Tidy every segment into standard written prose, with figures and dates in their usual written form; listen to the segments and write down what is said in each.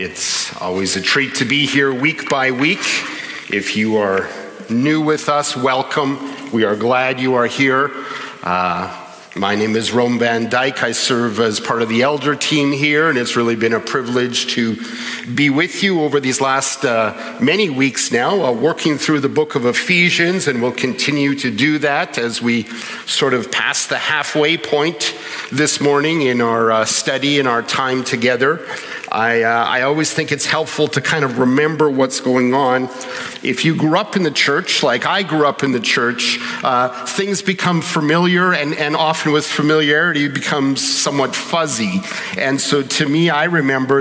It's always a treat to be here week by week. If you are new with us, welcome. We are glad you are here. My name is Rome Van Dyke. I serve as part of the elder team here, and it's really been a privilege to be with you over these last many weeks now, working through the book of Ephesians, and we'll continue to do that as we sort of pass the halfway point this morning in our study and our time together. I always think it's helpful to kind of remember what's going on. If you grew up in the church, like I grew up in the church, things become familiar, and often with familiarity it becomes somewhat fuzzy. And so to me, I remember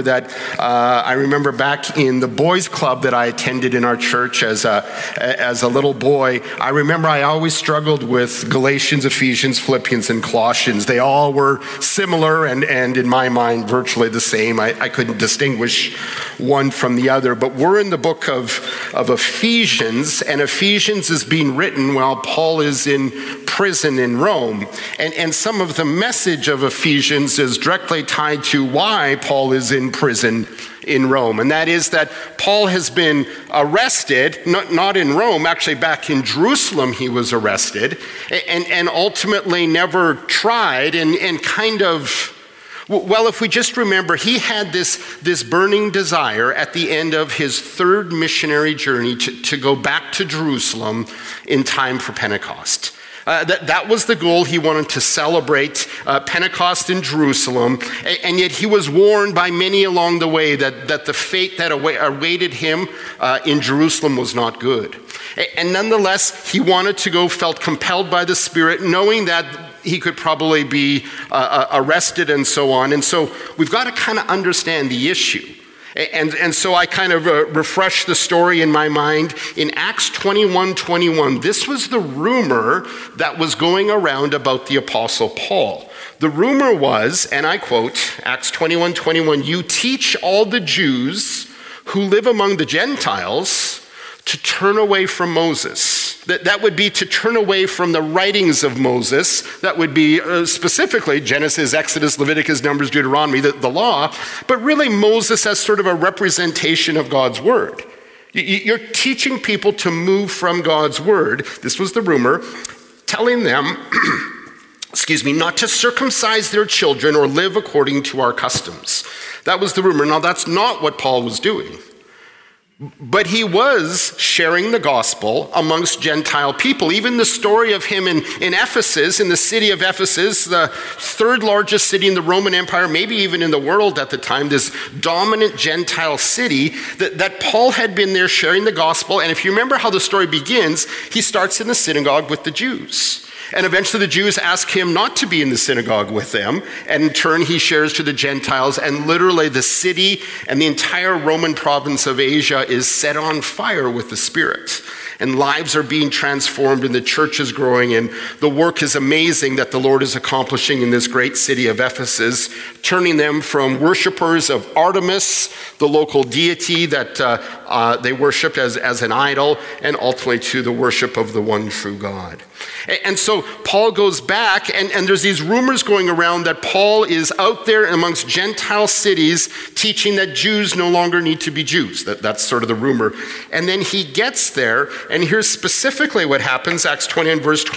back in the boys' club that I attended in our church as a little boy, I remember I always struggled with Galatians, Ephesians, Philippians, and Colossians. They all were similar and in my mind virtually the same. I couldn't distinguish one from the other. But we're in the book of Ephesians, and Ephesians is being written while Paul is in prison in Rome. And some of the message of Ephesians is directly tied to why Paul is in prison in Rome. And that is that Paul has been arrested, not in Rome, actually back in Jerusalem he was arrested, and ultimately never tried, and kind of, well, if we just remember, he had this burning desire at the end of his third missionary journey to go back to Jerusalem in time for Pentecost. That was the goal. He wanted to celebrate Pentecost in Jerusalem, and yet he was warned by many along the way that the fate that awaited him in Jerusalem was not good. And nonetheless, he wanted to go, felt compelled by the Spirit, knowing that he could probably be arrested and so on. And so we've got to kind of understand the issue. And so I kind of refresh the story in my mind. In Acts 21:21, this was the rumor that was going around about the Apostle Paul. The rumor was, and I quote, Acts 21:21, "You teach all the Jews who live among the Gentiles to turn away from Moses." That would be to turn away from the writings of Moses. That would be specifically Genesis, Exodus, Leviticus, Numbers, Deuteronomy, the law, but really Moses as sort of a representation of God's word. You're teaching people to move from God's word, this was the rumor, telling them, not to circumcise their children or live according to our customs. That was the rumor. Now that's not what Paul was doing. But he was sharing the gospel amongst Gentile people. Even the story of him in Ephesus, in the city of Ephesus, the third largest city in the Roman Empire, maybe even in the world at the time, this dominant Gentile city, that Paul had been there sharing the gospel. And if you remember how the story begins, he starts in the synagogue with the Jews. And eventually the Jews ask him not to be in the synagogue with them, and in turn he shares to the Gentiles, and literally the city and the entire Roman province of Asia is set on fire with the Spirit. And lives are being transformed, and the church is growing, and the work is amazing that the Lord is accomplishing in this great city of Ephesus, turning them from worshipers of Artemis, the local deity that they worshiped as an idol, and ultimately to the worship of the one true God. And so Paul goes back, and there's these rumors going around that Paul is out there amongst Gentile cities teaching that Jews no longer need to be Jews. That's sort of the rumor. And then he gets there, and here's specifically what happens, Acts 20 and verse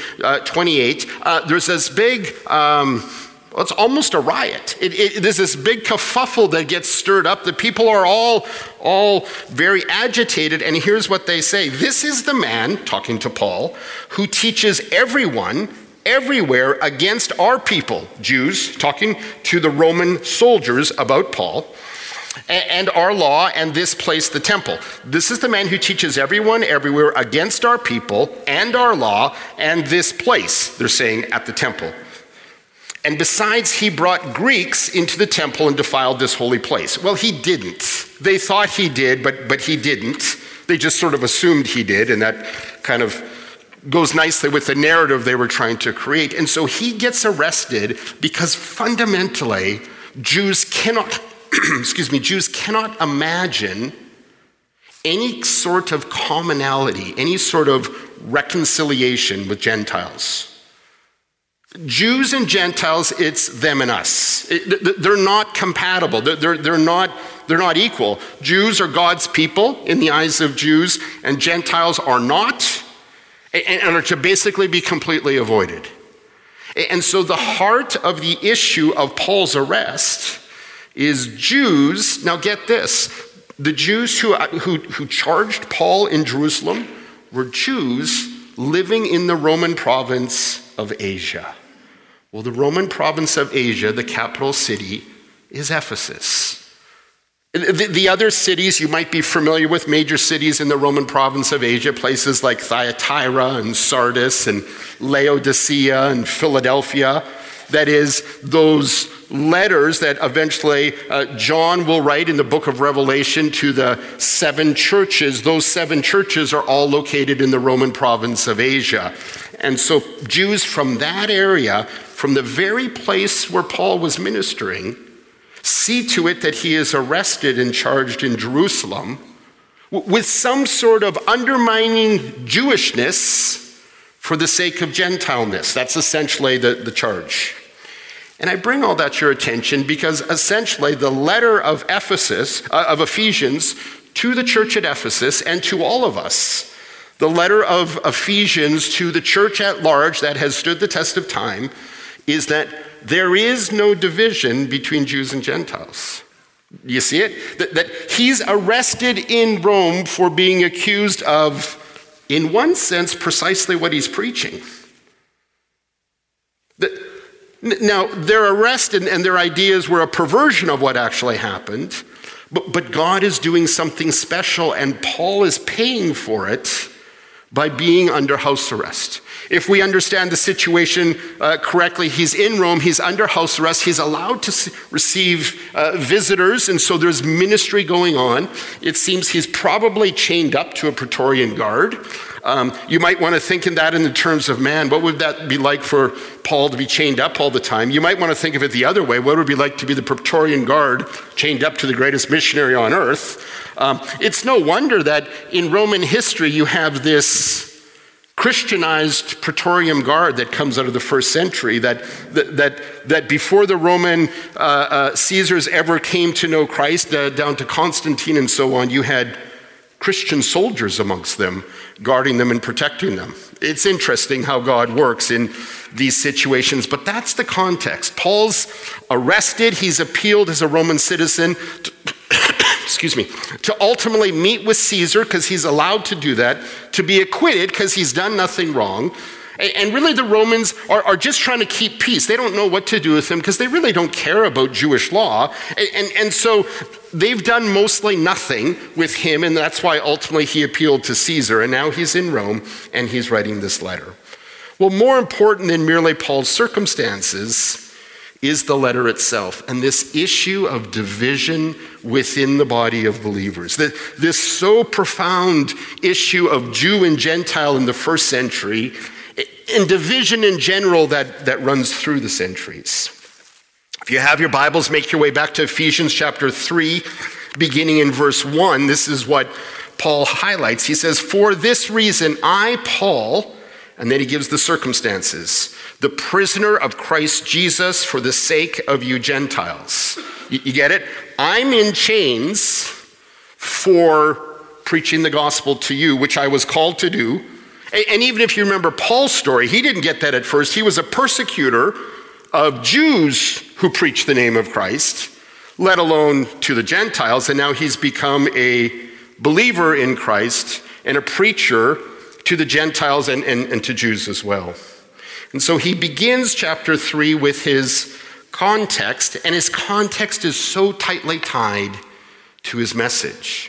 28. There's this big, it's almost a riot. There's this big kerfuffle that gets stirred up. The people are all very agitated, and here's what they say. "This is the man," talking to Paul, "who teaches everyone everywhere against our people," Jews, talking to the Roman soldiers about Paul, "and our law, and this place, the temple. This is the man who teaches everyone everywhere against our people and our law and this place," they're saying, at the temple. "And besides, he brought Greeks into the temple and defiled this holy place." Well, he didn't. They thought he did, but he didn't. They just sort of assumed he did, and that kind of goes nicely with the narrative they were trying to create. And so he gets arrested because fundamentally, Jews cannot imagine any sort of commonality, any sort of reconciliation with Gentiles. Jews and Gentiles, it's them and us. They're not compatible. They're not equal. Jews are God's people in the eyes of Jews, and Gentiles are not, and are to basically be completely avoided. And so the heart of the issue of Paul's arrest is Jews. Now get this. The Jews who charged Paul in Jerusalem were Jews living in the Roman province of Asia. Well, the Roman province of Asia, the capital city, is Ephesus. The other cities you might be familiar with, major cities in the Roman province of Asia, places like Thyatira and Sardis and Laodicea and Philadelphia. That is, those letters that eventually John will write in the book of Revelation to the 7 churches. Those 7 churches are all located in the Roman province of Asia. And so Jews from that area, from the very place where Paul was ministering, see to it that he is arrested and charged in Jerusalem with some sort of undermining Jewishness for the sake of Gentileness. That's essentially the charge. And I bring all that to your attention because essentially the letter of Ephesians to the church at Ephesus and to all of us, the letter of Ephesians to the church at large that has stood the test of time, is that there is no division between Jews and Gentiles. You see it? That he's arrested in Rome for being accused of, in one sense, precisely what he's preaching. Now, their arrest and their ideas were a perversion of what actually happened, but God is doing something special, and Paul is paying for it by being under house arrest. If we understand the situation correctly, he's in Rome, he's under house arrest, he's allowed to receive visitors, and so there's ministry going on. It seems he's probably chained up to a Praetorian guard. You might want to think in that in the terms of, man, what would that be like for Paul to be chained up all the time? You might want to think of it the other way. What would it be like to be the Praetorian guard chained up to the greatest missionary on earth? It's no wonder that in Roman history you have this Christianized Praetorian Guard that comes out of the first century, that before the Roman Caesars ever came to know Christ, down to Constantine and so on, you had Christian soldiers amongst them, guarding them and protecting them. It's interesting how God works in these situations, but that's the context. Paul's arrested, he's appealed as a Roman citizen to ultimately meet with Caesar, because he's allowed to do that, to be acquitted because he's done nothing wrong. And really the Romans are just trying to keep peace. They don't know what to do with him because they really don't care about Jewish law. And so they've done mostly nothing with him, and that's why ultimately he appealed to Caesar, and now he's in Rome and he's writing this letter. Well, more important than merely Paul's circumstances is the letter itself, and this issue of division within the body of believers. This so profound issue of Jew and Gentile in the first century, and division in general that runs through the centuries. If you have your Bibles, make your way back to Ephesians chapter 3, beginning in verse 1. This is what Paul highlights. He says, "For this reason, I, Paul," and then he gives the circumstances, "the prisoner of Christ Jesus for the sake of you Gentiles." You get it? I'm in chains for preaching the gospel to you, which I was called to do. And even if you remember Paul's story, he didn't get that at first. He was a persecutor of Jews who preached the name of Christ, let alone to the Gentiles. And now he's become a believer in Christ and a preacher to the Gentiles and to Jews as well. And so he begins chapter 3 with his context, and his context is so tightly tied to his message.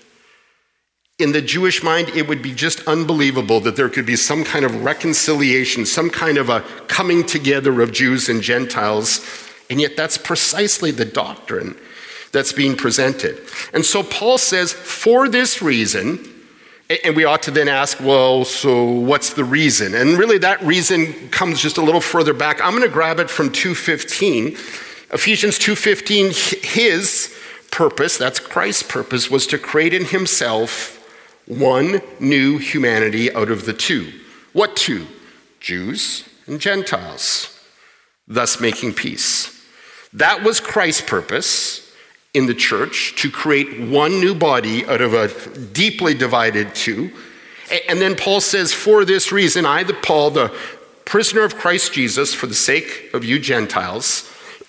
In the Jewish mind, it would be just unbelievable that there could be some kind of reconciliation, some kind of a coming together of Jews and Gentiles, and yet that's precisely the doctrine that's being presented. And so Paul says, for this reason, and we ought to then ask, well, so what's the reason? And really that reason comes just a little further back. I'm going to grab it from 2:15. Ephesians 2:15, his purpose, that's Christ's purpose, was to create in himself one new humanity out of the two. What two? Jews and Gentiles. thus making peace. That was Christ's purpose in the church, to create one new body out of a deeply divided two. And then Paul says, for this reason, I, Paul, the prisoner of Christ Jesus, for the sake of you Gentiles,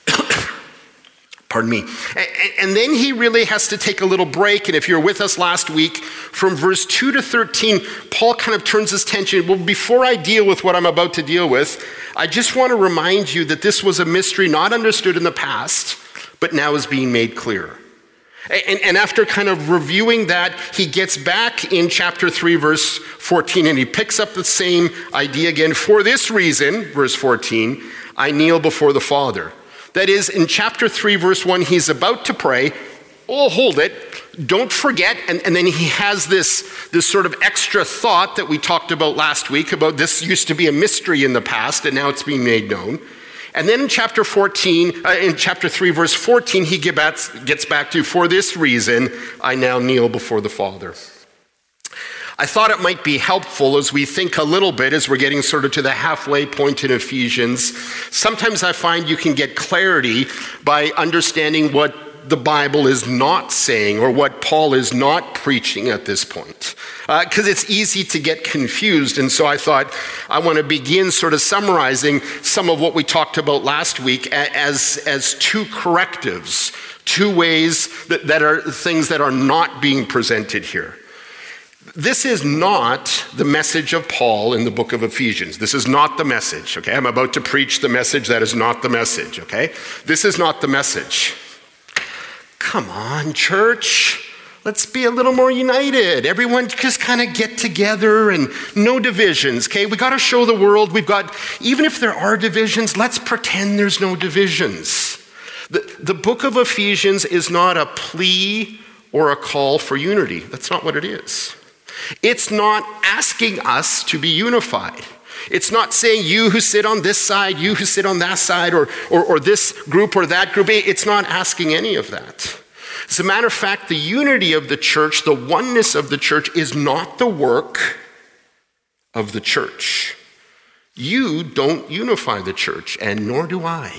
pardon me. And then he really has to take a little break. And if you're with us last week, from verse 2 to 13, Paul kind of turns his attention. Well, before I deal with what I'm about to deal with, I just want to remind you that this was a mystery not understood in the past, but now is being made clear. And after kind of reviewing that, he gets back in chapter 3, verse 14, and he picks up the same idea again. For this reason, verse 14, I kneel before the Father. That is, in chapter 3, verse 1, he's about to pray. Oh, hold it. Don't forget. And then he has this sort of extra thought that we talked about last week about this used to be a mystery in the past, and now it's being made known. And then in chapter 3, verse 14, he gets back to, for this reason, I now kneel before the Father. I thought it might be helpful as we think a little bit, as we're getting sort of to the halfway point in Ephesians. Sometimes I find you can get clarity by understanding what the Bible is not saying or what Paul is not preaching at this point. Because it's easy to get confused. And so I thought I want to begin sort of summarizing some of what we talked about last week as two correctives, two ways that are things that are not being presented here. This is not the message of Paul in the book of Ephesians. This is not the message, okay? I'm about to preach the message that is not the message, okay? This is not the message. Come on, church. Let's be a little more united. Everyone just kind of get together and no divisions, okay? We got to show the world even if there are divisions, let's pretend there's no divisions. The book of Ephesians is not a plea or a call for unity. That's not what it is. It's not asking us to be unified. It's not saying you who sit on this side, you who sit on that side, or this group or that group. It's not asking any of that. As a matter of fact, the unity of the church, the oneness of the church, is not the work of the church. You don't unify the church, and nor do I.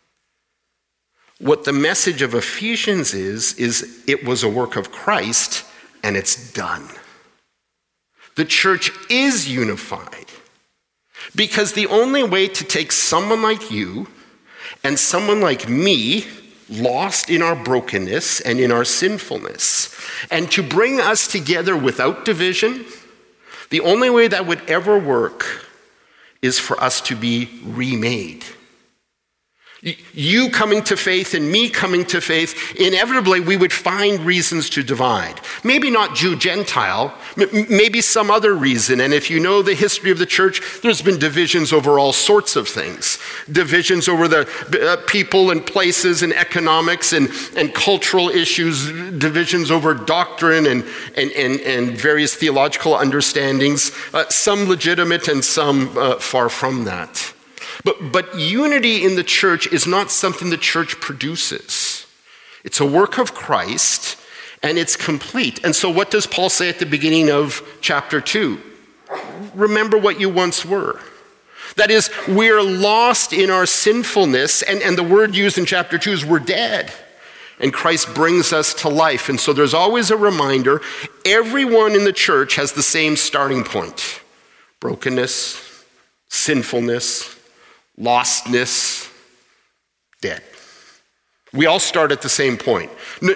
What the message of Ephesians is it was a work of Christ, and it's done. The church is unified. Because the only way to take someone like you and someone like me, lost in our brokenness and in our sinfulness, and to bring us together without division, the only way that would ever work is for us to be remade. You coming to faith and me coming to faith, inevitably we would find reasons to divide. Maybe not Jew-Gentile, maybe some other reason. And if you know the history of the church, there's been divisions over all sorts of things. Divisions over the people and places and economics and cultural issues, divisions over doctrine and various theological understandings, some legitimate and some far from that. But unity in the church is not something the church produces. It's a work of Christ, and it's complete. And so what does Paul say at the beginning of chapter 2? Remember what you once were. That is, we're lost in our sinfulness, and the word used in chapter 2 is we're dead. And Christ brings us to life. And so there's always a reminder, everyone in the church has the same starting point. Brokenness, sinfulness, lostness, dead. We all start at the same point.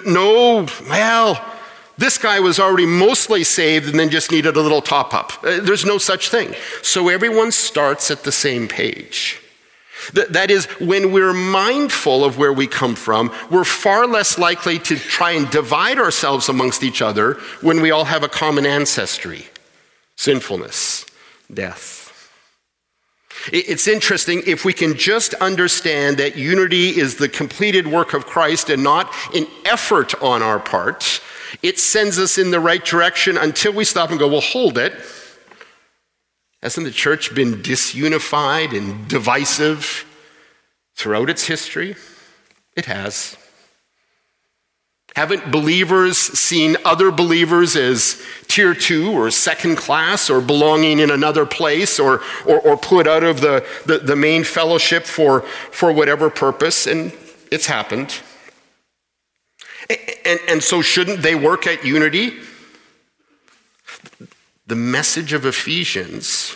This guy was already mostly saved and then just needed a little top up. There's no such thing. So everyone starts at the same page. That is, when we're mindful of where we come from, we're far less likely to try and divide ourselves amongst each other when we all have a common ancestry, sinfulness, death. It's interesting if we can just understand that unity is the completed work of Christ and not an effort on our part. It sends us in the right direction until we stop and go, well, hold it. Hasn't the church been disunified and divisive throughout its history? It has. Haven't believers seen other believers as tier 2 or second class or belonging in another place or put out of the main fellowship for whatever purpose? And it's happened. And so shouldn't they work at unity? The message of Ephesians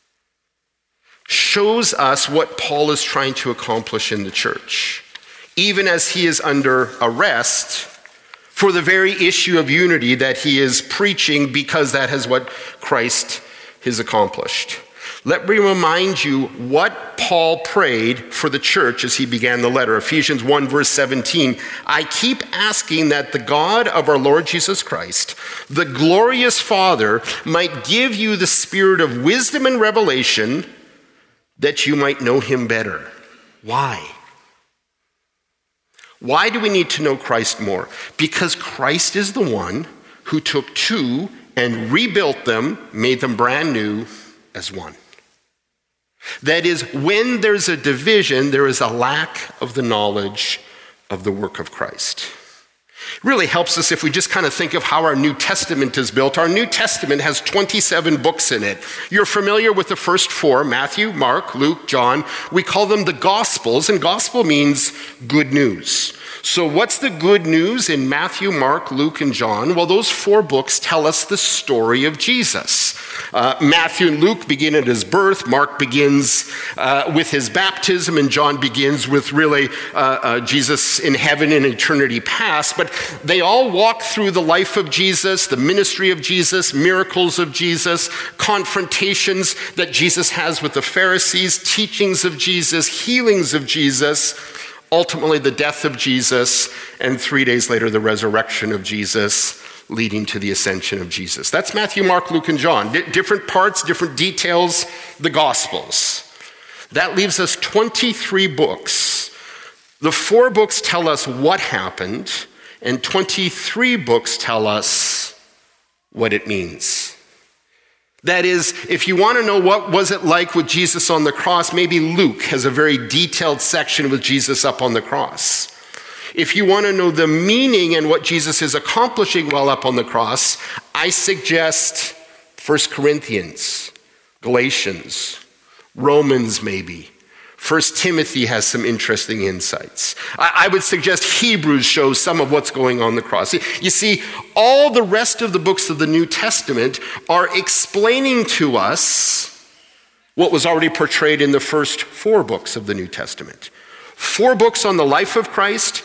shows us what Paul is trying to accomplish in the church, even as he is under arrest for the very issue of unity that he is preaching, because that is what Christ has accomplished. Let me remind you what Paul prayed for the church as he began the letter. Ephesians 1 verse 17, I keep asking that the God of our Lord Jesus Christ, the glorious Father, might give you the spirit of wisdom and revelation that you might know him better. Why? Why do we need to know Christ more? Because Christ is the one who took two and rebuilt them, made them brand new as one. That is, when there's a division, there is a lack of the knowledge of the work of Christ. It really helps us if we just kind of think of how our New Testament is built. Our New Testament has 27 books in it. You're familiar with the first four, Matthew, Mark, Luke, John. We call them the Gospels, and gospel means good news. So what's the good news in Matthew, Mark, Luke, and John? Well, those four books tell us the story of Jesus. Matthew and Luke begin at his birth. Mark begins with his baptism, and John begins with really Jesus in heaven in eternity past. But they all walk through the life of Jesus, the ministry of Jesus, miracles of Jesus, confrontations that Jesus has with the Pharisees, teachings of Jesus, healings of Jesus, ultimately the death of Jesus, and 3 days later the resurrection of Jesus, leading to the ascension of Jesus. That's Matthew, Mark, Luke, and John. Different parts, different details, the Gospels. That leaves us 23 books. The 4 books tell us what happened, and 23 books tell us what it means. That is, if you want to know what was it like with Jesus on the cross, maybe Luke has a very detailed section with Jesus up on the cross. If you want to know the meaning and what Jesus is accomplishing while up on the cross, I suggest 1 Corinthians, Galatians, Romans maybe. 1 Timothy has some interesting insights. I would suggest Hebrews shows some of what's going on the cross. You see, all the rest of the books of the New Testament are explaining to us what was already portrayed in the first 4 books of the New Testament. 4 books on the life of Christ,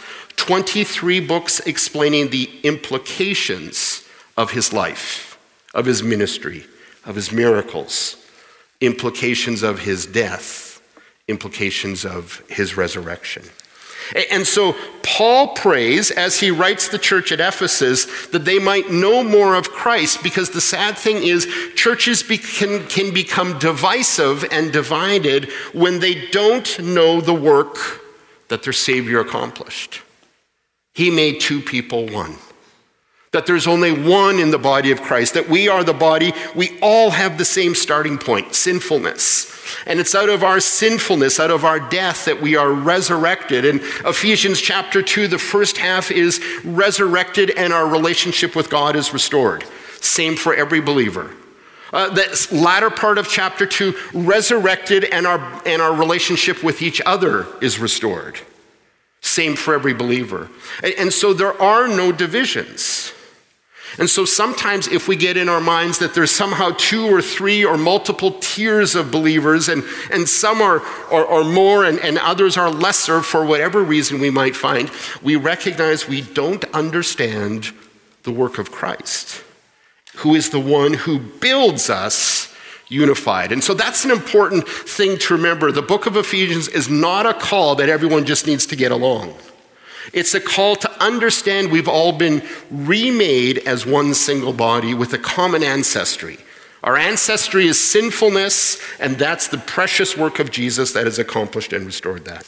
23 books explaining the implications of his life, of his ministry, of his miracles, implications of his death, implications of his resurrection. And so Paul prays as he writes the church at Ephesus that they might know more of Christ, because the sad thing is churches can become divisive and divided when they don't know the work that their Savior accomplished. He made 2 people one. That there's only one in the body of Christ, that we are the body, we all have the same starting point, sinfulness. And it's out of our sinfulness, out of our death, that we are resurrected. In Ephesians chapter 2, the first half is resurrected and our relationship with God is restored. Same for every believer. The latter part of chapter 2, resurrected and our relationship with each other is restored. Same for every believer. And so there are no divisions. And so sometimes if we get in our minds that there's somehow 2 or 3 or multiple tiers of believers and some are more and others are lesser for whatever reason we might find, we recognize we don't understand the work of Christ, who is the one who builds us unified. And so that's an important thing to remember. The book of Ephesians is not a call that everyone just needs to get along. It's a call to understand we've all been remade as one single body with a common ancestry. Our ancestry is sinfulness, and that's the precious work of Jesus that has accomplished and restored that.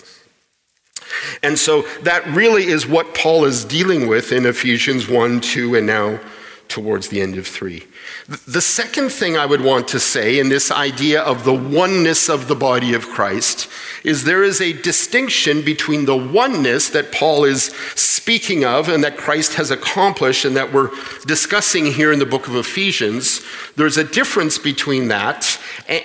And so that really is what Paul is dealing with in Ephesians 1, 2, and now towards the end of 3. The second thing I would want to say in this idea of the oneness of the body of Christ is there is a distinction between the oneness that Paul is speaking of and that Christ has accomplished and that we're discussing here in the book of Ephesians. There's a difference between that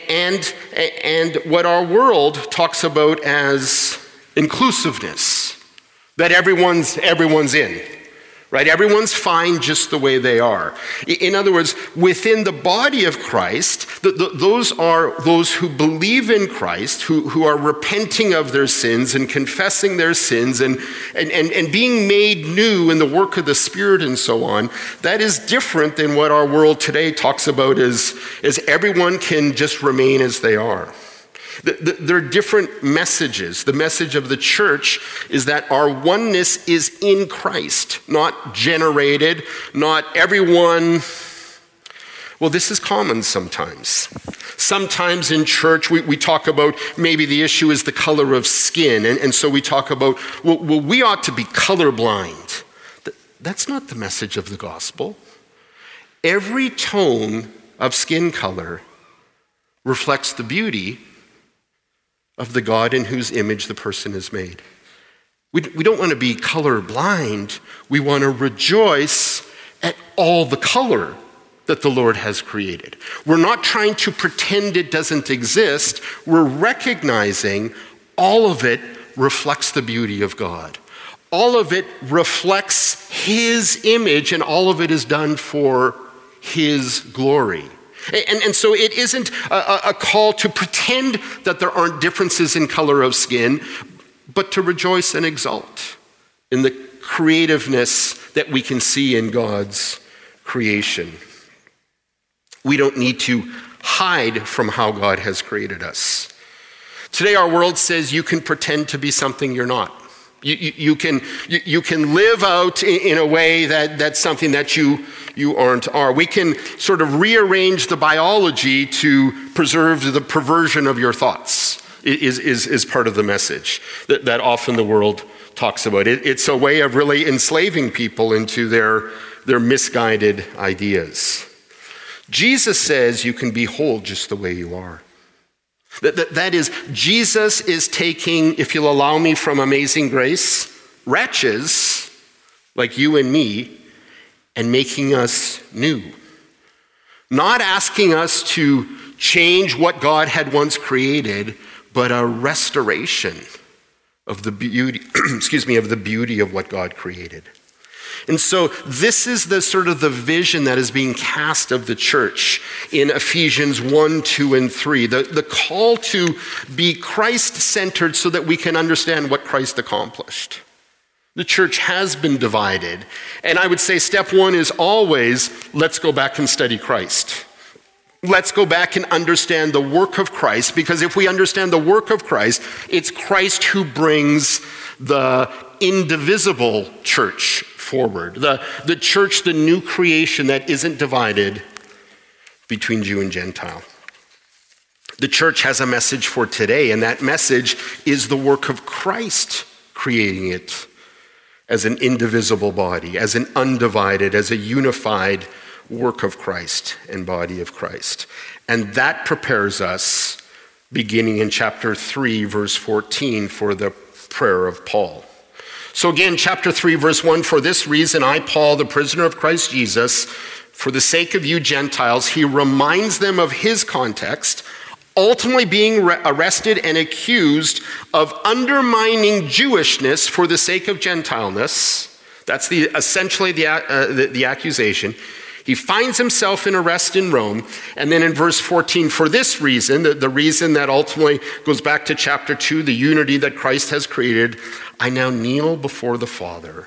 and what our world talks about as inclusiveness, that everyone's in. Right? Everyone's fine just the way they are. In other words, within the body of Christ, those are those who believe in Christ, who are repenting of their sins and confessing their sins and being made new in the work of the Spirit and so on. That is different than what our world today talks about as everyone can just remain as they are. There are different messages. The message of the church is that our oneness is in Christ, not generated, not everyone. Well, this is common sometimes. Sometimes in church we talk about maybe the issue is the color of skin, and so we talk about, well, we ought to be colorblind. That's not the message of the gospel. Every tone of skin color reflects the beauty of the God in whose image the person is made. We don't want to be colorblind. We want to rejoice at all the color that the Lord has created. We're not trying to pretend it doesn't exist. We're recognizing all of it reflects the beauty of God. All of it reflects His image, and all of it is done for His glory. And so it isn't a call to pretend that there aren't differences in color of skin, but to rejoice and exult in the creativeness that we can see in God's creation. We don't need to hide from how God has created us. Today our world says you can pretend to be something you're not. You can live out in a way that's something that you are. We can sort of rearrange the biology to preserve the perversion of your thoughts is part of the message that often the world talks about. It's a way of really enslaving people into their misguided ideas. Jesus says you can be whole just the way you are. That is, Jesus is taking, if you'll allow me from Amazing Grace, wretches like you and me and making us new. Not asking us to change what God had once created, but a restoration of the beauty, of the beauty of what God created. And so this is the sort of the vision that is being cast of the church in Ephesians 1, 2, and 3. The call to be Christ-centered so that we can understand what Christ accomplished. The church has been divided. And I would say step one is always, let's go back and study Christ. Let's go back and understand the work of Christ, because if we understand the work of Christ, it's Christ who brings the indivisible church forward. The church, the new creation that isn't divided between Jew and Gentile. The church has a message for today, and that message is the work of Christ creating it as an indivisible body, as an undivided, as a unified work of Christ and body of Christ. And that prepares us, beginning in chapter 3, verse 14, for the prayer of Paul. So again, chapter 3, verse 1, for this reason, I, Paul, the prisoner of Christ Jesus, for the sake of you Gentiles, he reminds them of his context, ultimately being arrested and accused of undermining Jewishness for the sake of Gentileness. That's essentially the accusation. He finds himself in arrest in Rome. And then in verse 14, for this reason, the reason that ultimately goes back to chapter 2, the unity that Christ has created, I now kneel before the Father,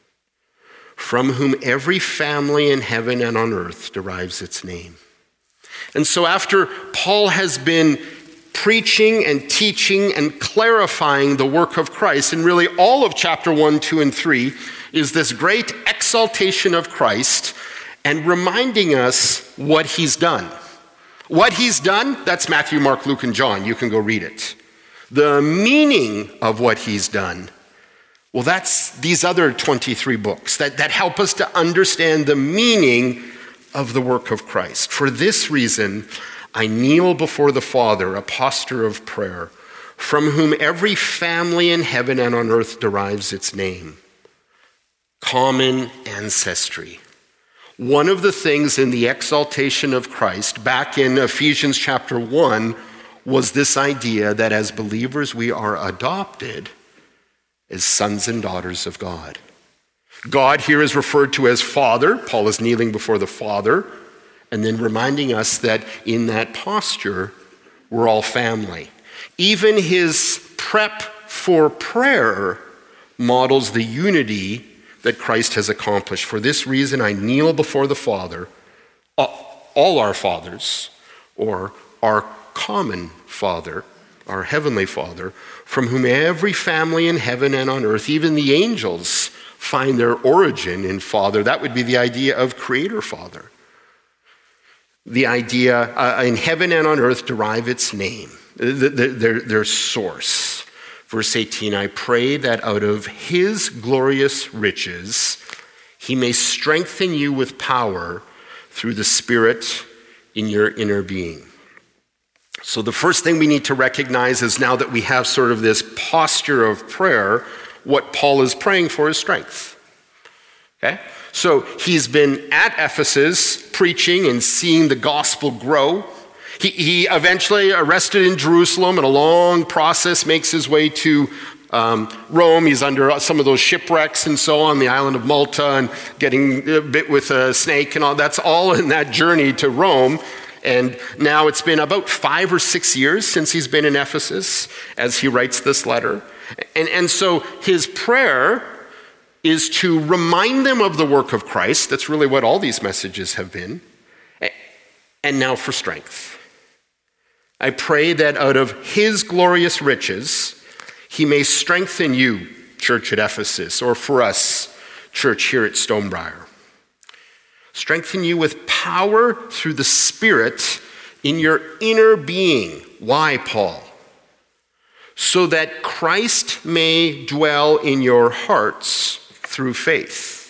from whom every family in heaven and on earth derives its name. And so after Paul has been preaching and teaching and clarifying the work of Christ, and really all of chapter 1, 2, and 3 is this great exaltation of Christ and reminding us what he's done. What he's done, that's Matthew, Mark, Luke, and John. You can go read it. The meaning of what he's done, Well, that's these other 23 books that help us to understand the meaning of the work of Christ. For this reason, I kneel before the Father, a posture of prayer, from whom every family in heaven and on earth derives its name. Common ancestry. One of the things in the exaltation of Christ, back in Ephesians chapter 1, was this idea that as believers we are adopted as sons and daughters of God. God here is referred to as Father. Paul is kneeling before the Father, and then reminding us that in that posture, we're all family. Even his prep for prayer models the unity that Christ has accomplished. For this reason, I kneel before the Father, all our fathers, or our common Father, our heavenly Father, from whom every family in heaven and on earth, even the angels, find their origin in Father. That would be the idea of Creator Father. The idea in heaven and on earth derive its name, their source. Verse 18, I pray that out of his glorious riches, he may strengthen you with power through the Spirit in your inner being. So the first thing we need to recognize is now that we have sort of this posture of prayer, what Paul is praying for is strength. Okay? So he's been at Ephesus preaching and seeing the gospel grow. He eventually arrested in Jerusalem, and a long process makes his way to Rome. He's under some of those shipwrecks and so on, the island of Malta, and getting bit with a snake and all. That's all in that journey to Rome. And now it's been about 5 or 6 years since he's been in Ephesus as he writes this letter. And so his prayer is to remind them of the work of Christ. That's really what all these messages have been. And now for strength. I pray that out of his glorious riches, he may strengthen you, church at Ephesus, or for us, church here at Stonebriar. Strengthen you with power through the Spirit in your inner being. Why, Paul? So that Christ may dwell in your hearts through faith.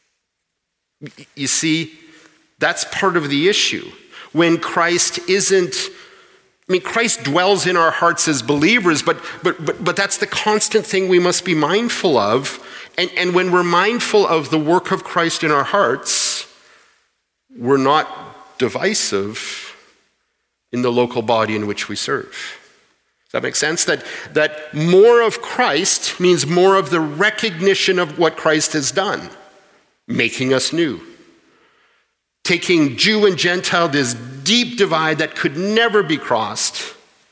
You see, that's part of the issue. When Christ Christ dwells in our hearts as believers, but that's the constant thing we must be mindful of. And when we're mindful of the work of Christ in our hearts, we're not divisive in the local body in which we serve. Does that make sense? That more of Christ means more of the recognition of what Christ has done, making us new. Taking Jew and Gentile, this deep divide that could never be crossed,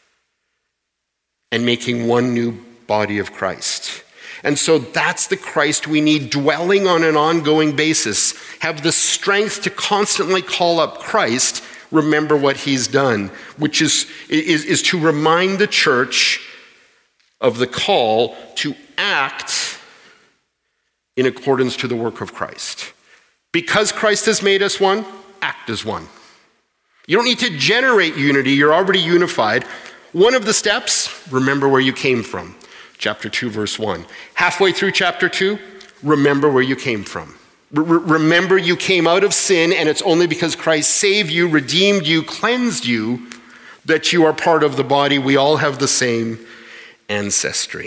and making one new body of Christ. And so that's the Christ we need dwelling on an ongoing basis. Have the strength to constantly call up Christ, remember what he's done, which is to remind the church of the call to act in accordance to the work of Christ. Because Christ has made us one, act as one. You don't need to generate unity, you're already unified. One of the steps, remember where you came from. Chapter 2, verse 1. Halfway through chapter 2, remember where you came from. Remember you came out of sin, and it's only because Christ saved you, redeemed you, cleansed you, that you are part of the body. We all have the same ancestry.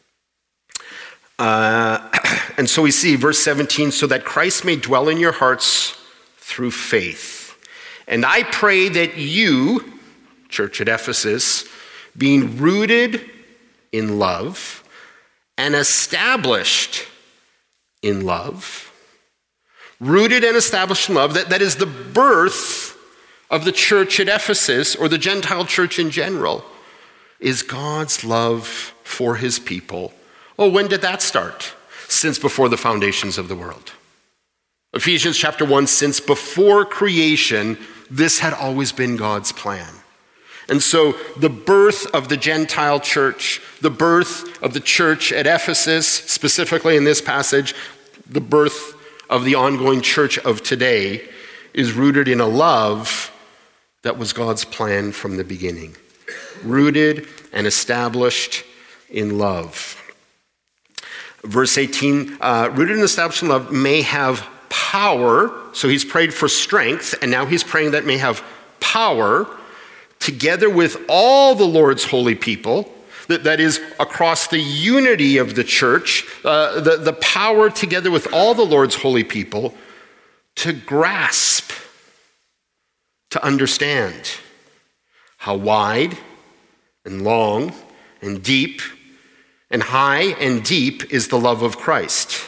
And so we see verse 17, so that Christ may dwell in your hearts through faith. And I pray that you, church at Ephesus, being rooted in love and established in love, rooted and established in love, that is the birth of the church at Ephesus, or the Gentile church in general, is God's love for his people. Oh, when did that start? Since before the foundations of the world. Ephesians chapter 1, since before creation, this had always been God's plan. And so the birth of the Gentile church, the birth of the church at Ephesus, specifically in this passage, the birth of the ongoing church of today, is rooted in a love that was God's plan from the beginning. Rooted and established in love. Verse 18, rooted and established in love, may have power. So he's prayed for strength, and now he's praying that may have power together with all the Lord's holy people. That is, across the unity of the church, the power together with all the Lord's holy people to grasp, to understand how wide and long and deep and high and deep is the love of Christ.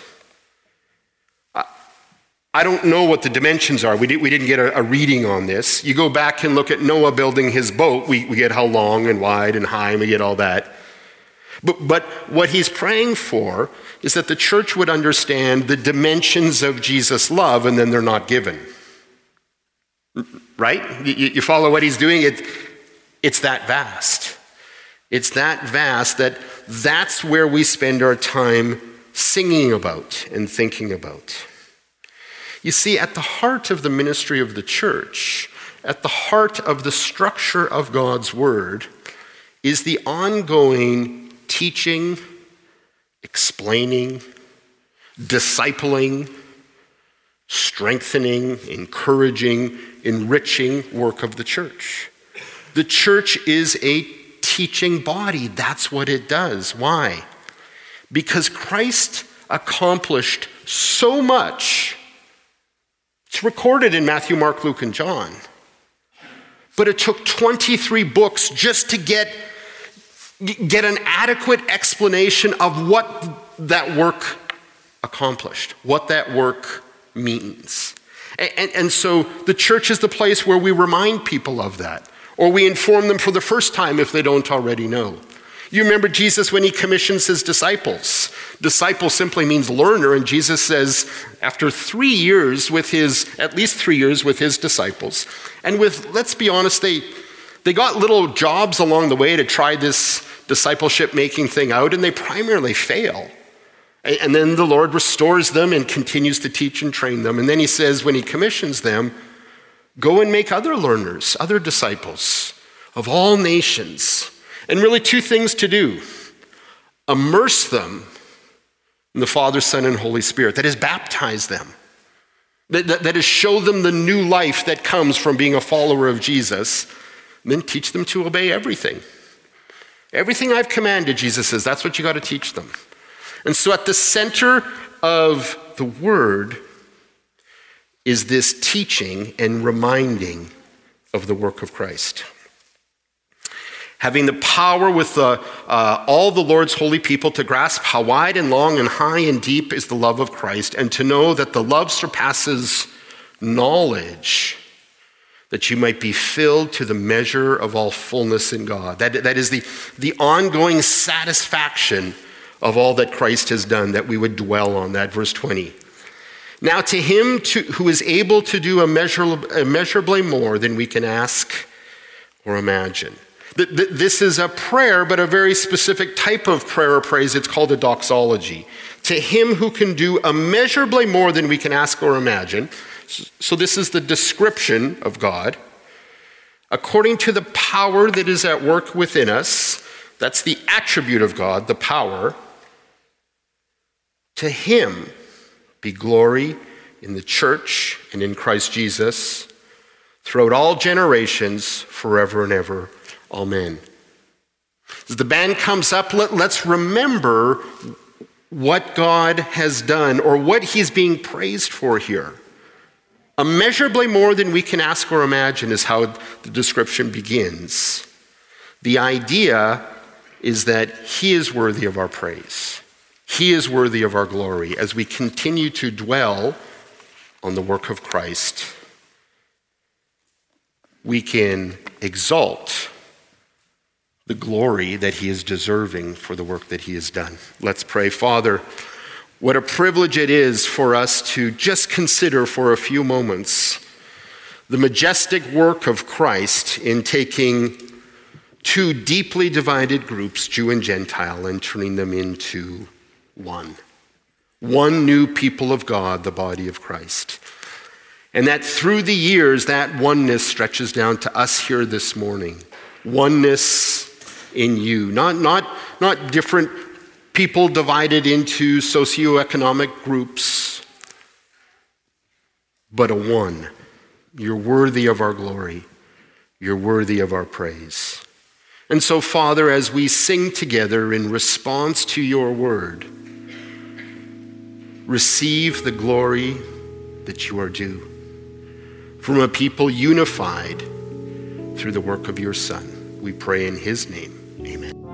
I don't know what the dimensions are. We didn't get a reading on this. You go back and look at Noah building his boat. We get how long and wide and high, and we get all that. But what he's praying for is that the church would understand the dimensions of Jesus' love, and then they're not given. Right? You follow what he's doing? It's that vast. It's that vast that's where we spend our time singing about and thinking about. You see, at the heart of the ministry of the church, at the heart of the structure of God's word, is the ongoing teaching, explaining, discipling, strengthening, encouraging, enriching work of the church. The church is a teaching body. That's what it does. Why? Because Christ accomplished so much. It's recorded in Matthew, Mark, Luke, and John. But it took 23 books just to get an adequate explanation of what that work accomplished, what that work means. And so the church is the place where we remind people of that, or we inform them for the first time if they don't already know. You remember Jesus when he commissions his disciples. Disciple simply means learner, and Jesus says after at least 3 years with his disciples, and let's be honest, they got little jobs along the way to try this discipleship making thing out, and they primarily fail. And then the Lord restores them and continues to teach and train them. And then he says when he commissions them, go and make other learners, other disciples of all nations. And really two things to do. Immerse them in the Father, Son, and Holy Spirit. That is, baptize them. That is, show them the new life that comes from being a follower of Jesus. And then teach them to obey everything. Everything I've commanded, Jesus says, that's what you got to teach them. And so at the center of the word is this teaching and reminding of the work of Christ. Having the power with all the Lord's holy people to grasp how wide and long and high and deep is the love of Christ, and to know that the love surpasses knowledge, that you might be filled to the measure of all fullness in God. That is the ongoing satisfaction of all that Christ has done, that we would dwell on that. Verse 20. Now to him who is able to do immeasurably more than we can ask or imagine. This is a prayer, but a very specific type of prayer or praise. It's called a doxology. To him who can do immeasurably more than we can ask or imagine. So this is the description of God. According to the power that is at work within us, that's the attribute of God, the power. To him be glory in the church and in Christ Jesus throughout all generations, forever and ever. Amen. As the band comes up, let's remember what God has done, or what he's being praised for here. Immeasurably more than we can ask or imagine is how the description begins. The idea is that he is worthy of our praise. He is worthy of our glory as we continue to dwell on the work of Christ. We can exalt the glory that he is deserving for the work that he has done. Let's pray. Father, what a privilege it is for us to just consider for a few moments the majestic work of Christ in taking two deeply divided groups, Jew and Gentile, and turning them into one. One new people of God, the body of Christ. And that through the years, that oneness stretches down to us here this morning. Oneness in you. Not different people divided into socioeconomic groups, but a one. You're worthy of our glory. You're worthy of our praise. And so, Father, as we sing together in response to your word, receive the glory that you are due from a people unified through the work of your Son. We pray in his name. Amen.